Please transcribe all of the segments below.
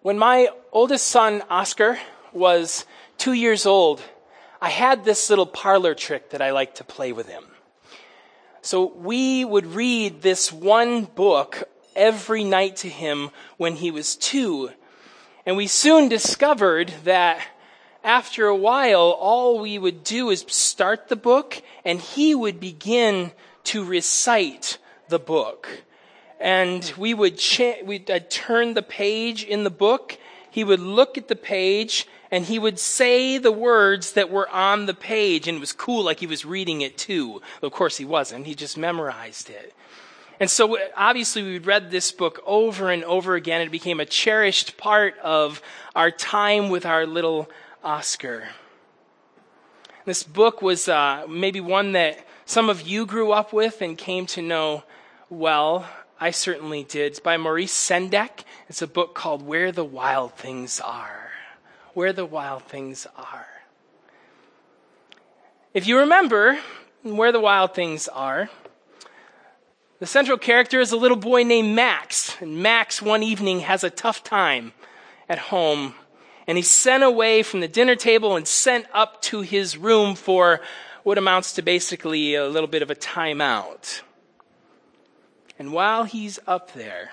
When my oldest son, Oscar, was 2 years old, I had this little parlor trick that I liked to play with him. So we would read this one book every night to him when he was 2. And we soon discovered that after a while, all we would do is start the book and he would begin to recite the book. And we'd turn the page in the book. He would look at the page and he would say the words that were on the page. And it was cool, like he was reading it too. Of course he wasn't. He just memorized it. And so obviously we read this book over and over again. It became a cherished part of our time with our little Oscar. This book was maybe one that some of you grew up with and came to know well. I certainly did. It's by Maurice Sendak. It's a book called Where the Wild Things Are. Where the Wild Things Are. If you remember Where the Wild Things Are, the central character is a little boy named Max. And Max one evening has a tough time at home. And he's sent away from the dinner table and sent up to his room for what amounts to basically a little bit of a timeout. And while he's up there,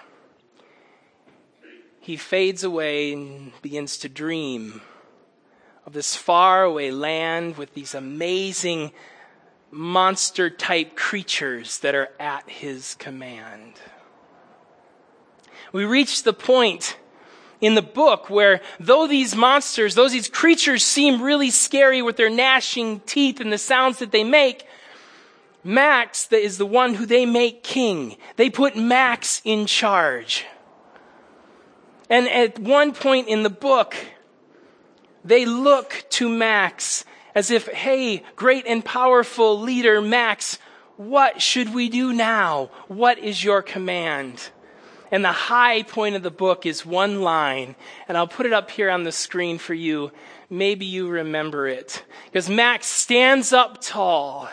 he fades away and begins to dream of this faraway land with these amazing monster-type creatures that are at his command. We reach the point in the book where though these monsters, these creatures seem really scary with their gnashing teeth and the sounds that they make, Max is the one who they make king. They put Max in charge. And at one point in the book, they look to Max as if, hey, great and powerful leader Max, what should we do now? What is your command? And the high point of the book is one line, and I'll put it up here on the screen for you. Maybe you remember it. Because Max stands up tall,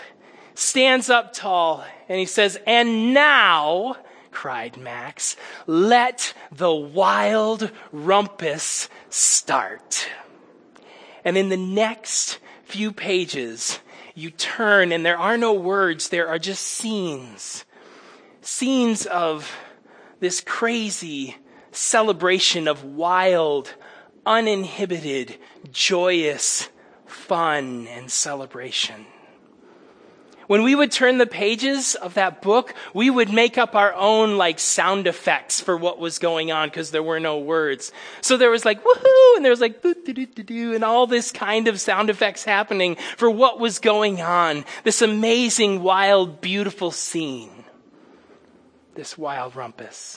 and he says, "And now," cried Max, "let the wild rumpus start." And in the next few pages, you turn, and there are no words, there are just scenes. Scenes of this crazy celebration of wild, uninhibited, joyous fun and celebration. When we would turn the pages of that book, we would make up our own sound effects for what was going on because there were no words. So there was woohoo, and there was boo-doo-doo-doo, and all this kind of sound effects happening for what was going on. This amazing, wild, beautiful scene. This wild rumpus.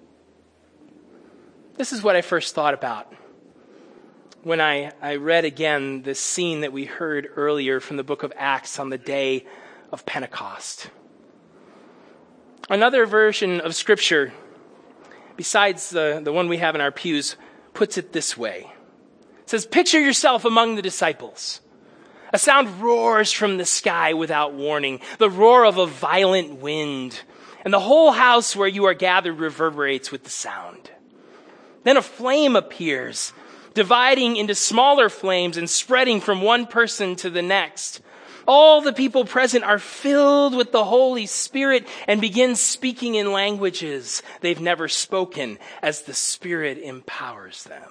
This is what I first thought about when I read again this scene that we heard earlier from the book of Acts on the day of Pentecost. Another version of Scripture, besides the one we have in our pews, puts it this way. It says, "Picture yourself among the disciples. A sound roars from the sky without warning, the roar of a violent wind, and the whole house where you are gathered reverberates with the sound. Then a flame appears, dividing into smaller flames and spreading from one person to the next. All the people present are filled with the Holy Spirit and begin speaking in languages they've never spoken as the Spirit empowers them."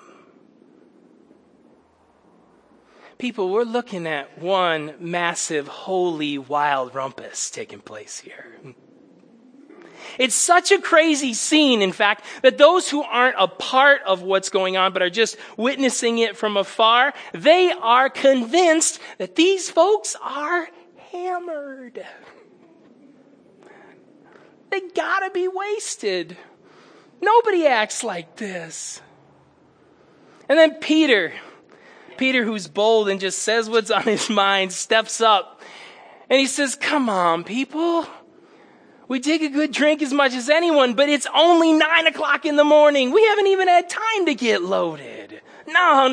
People, we're looking at one massive, holy, wild rumpus taking place here. It's such a crazy scene, in fact, that those who aren't a part of what's going on but are just witnessing it from afar, they are convinced that these folks are hammered. They gotta be wasted. Nobody acts like this. And then Peter, who's bold and just says what's on his mind, steps up and he says, "Come on, people. We take a good drink as much as anyone, but it's only 9 o'clock in the morning. We haven't even had time to get loaded. No.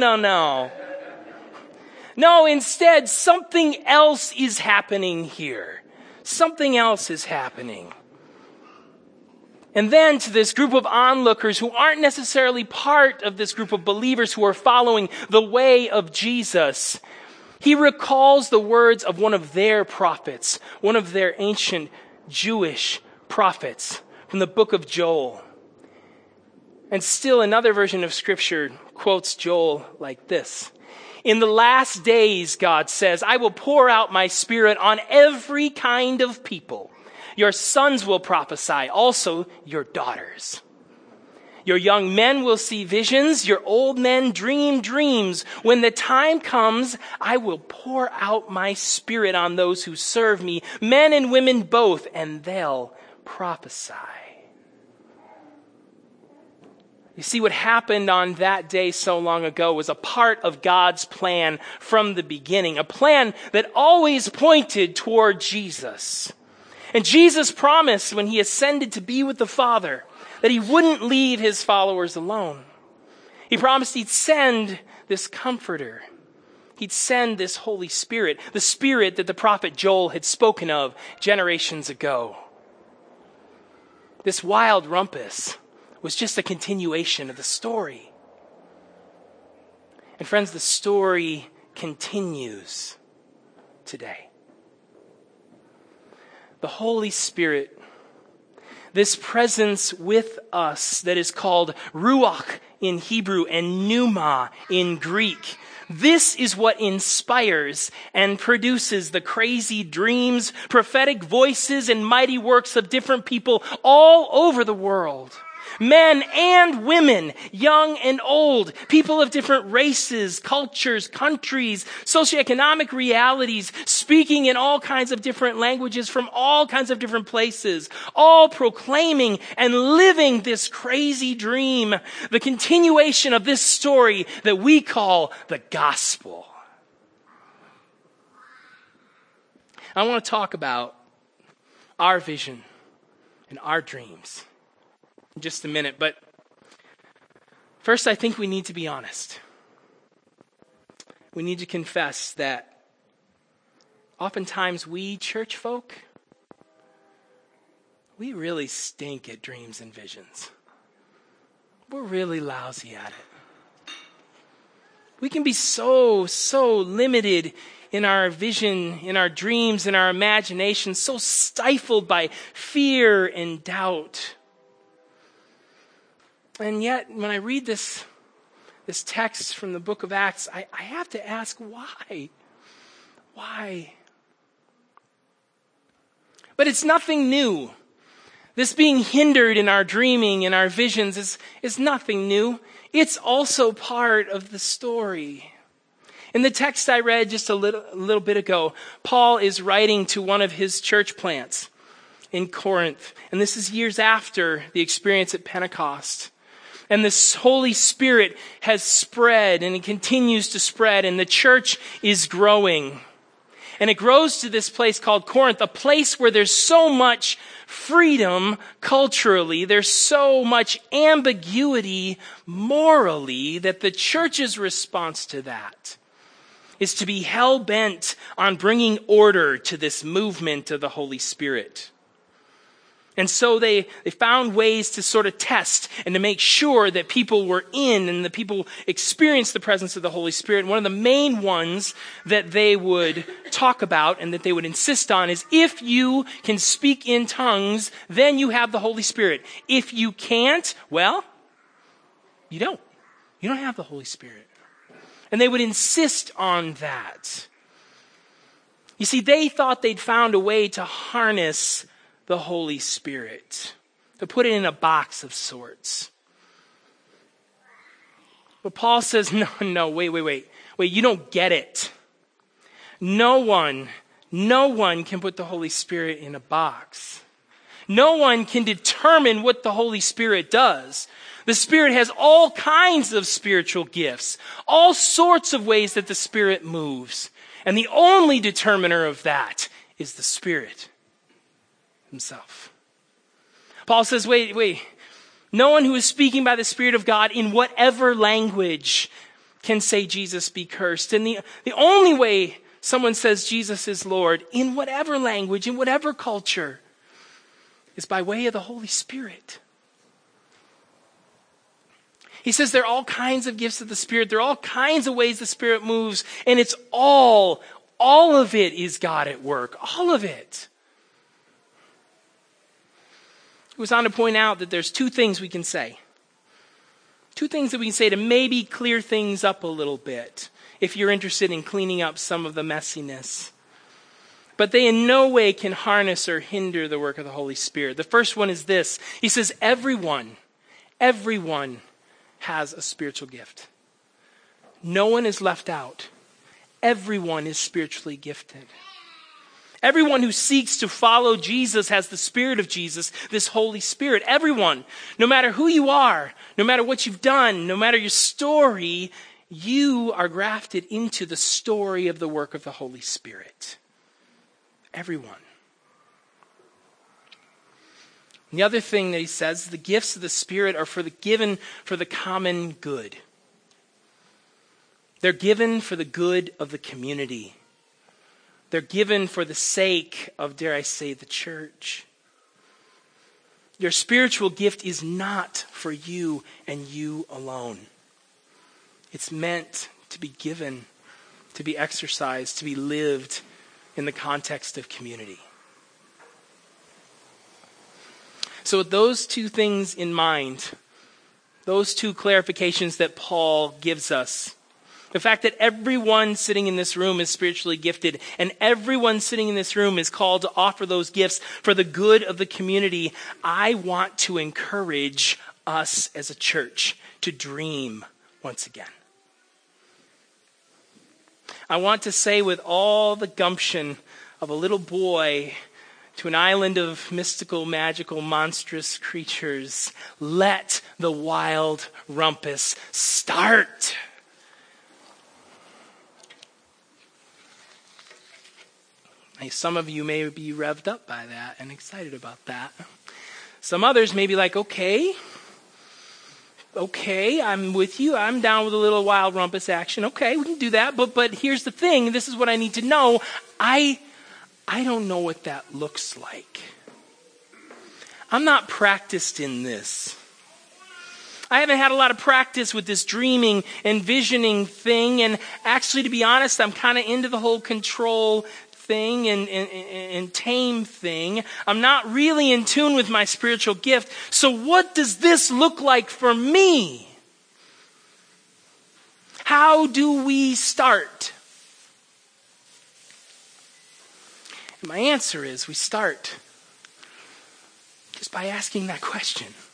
No, instead, something else is happening here. Something else is happening." And then to this group of onlookers who aren't necessarily part of this group of believers who are following the way of Jesus, he recalls the words of one of their prophets, one of their ancient Jewish prophets from the book of Joel. And still another version of Scripture quotes Joel like this. In the last days, God says, I will pour out my Spirit on every kind of people. Your sons will prophesy, also your daughters. Your young men will see visions, your old men dream dreams. When the time comes, I will pour out my Spirit on those who serve me, men and women both, and they'll prophesy. You see, what happened on that day so long ago was a part of God's plan from the beginning, a plan that always pointed toward Jesus. And Jesus promised when he ascended to be with the Father that he wouldn't leave his followers alone. He promised he'd send this comforter. He'd send this Holy Spirit, the Spirit that the prophet Joel had spoken of generations ago. This wild rumpus was just a continuation of the story. And friends, the story continues today. The Holy Spirit, this presence with us that is called Ruach in Hebrew and Pneuma in Greek. This is what inspires and produces the crazy dreams, prophetic voices, and mighty works of different people all over the world. Men and women, young and old, people of different races, cultures, countries, socioeconomic realities, speaking in all kinds of different languages from all kinds of different places, all proclaiming and living this crazy dream, the continuation of this story that we call the gospel. I want to talk about our vision and our dreams in just a minute, but first I think we need to be honest. We need to confess that oftentimes we church folk, we really stink at dreams and visions. We're really lousy at it. We can be so limited in our vision, in our dreams, in our imagination, so stifled by fear and doubt. And yet, when I read this text from the book of Acts, I have to ask, why? Why? But it's nothing new. This being hindered in our dreaming and our visions is nothing new. It's also part of the story. In the text I read just a little bit ago, Paul is writing to one of his church plants in Corinth. And this is years after the experience at Pentecost. And this Holy Spirit has spread and it continues to spread and the church is growing. And it grows to this place called Corinth, a place where there's so much freedom culturally, there's so much ambiguity morally that the church's response to that is to be hell-bent on bringing order to this movement of the Holy Spirit. And so they found ways to sort of test and to make sure that people were in and that people experienced the presence of the Holy Spirit. And one of the main ones that they would talk about and that they would insist on is if you can speak in tongues, then you have the Holy Spirit. If you can't, well, you don't. You don't have the Holy Spirit. And they would insist on that. You see, they thought they'd found a way to harness the Holy Spirit, to put it in a box of sorts. But Paul says, no, wait, you don't get it. No one can put the Holy Spirit in a box. No one can determine what the Holy Spirit does. The Spirit has all kinds of spiritual gifts, all sorts of ways that the Spirit moves. And the only determiner of that is the Spirit himself. Paul says, wait. No one who is speaking by the Spirit of God in whatever language can say Jesus be cursed. And the only way someone says Jesus is Lord in whatever language, in whatever culture, is by way of the Holy Spirit. He says there are all kinds of gifts of the Spirit. There are all kinds of ways the Spirit moves. And it's all of it is God at work. All of it. He was on to point out that there's two things we can say. Two things that we can say to maybe clear things up a little bit if you're interested in cleaning up some of the messiness. But they in no way can harness or hinder the work of the Holy Spirit. The first one is this. He says everyone has a spiritual gift. No one is left out. Everyone is spiritually gifted. Everyone who seeks to follow Jesus has the Spirit of Jesus, this Holy Spirit. Everyone, no matter who you are, no matter what you've done, no matter your story, you are grafted into the story of the work of the Holy Spirit. Everyone. And the other thing that he says, the gifts of the Spirit are given for the common good. They're given for the good of the community. They're given for the sake of, dare I say, the church. Your spiritual gift is not for you and you alone. It's meant to be given, to be exercised, to be lived in the context of community. So with those two things in mind, those two clarifications that Paul gives us, the fact that everyone sitting in this room is spiritually gifted and everyone sitting in this room is called to offer those gifts for the good of the community, I want to encourage us as a church to dream once again. I want to say with all the gumption of a little boy to an island of mystical, magical, monstrous creatures, let the wild rumpus start. Some of you may be revved up by that and excited about that. Some others may be like, okay, I'm with you. I'm down with a little wild rumpus action. Okay, we can do that. But here's the thing. This is what I need to know. I don't know what that looks like. I'm not practiced in this. I haven't had a lot of practice with this dreaming and visioning thing. And actually, to be honest, I'm kind of into the whole control thing and tame thing. I'm not really in tune with my spiritual gift. So what does this look like for me? How do we start? And my answer is we start just by asking that question.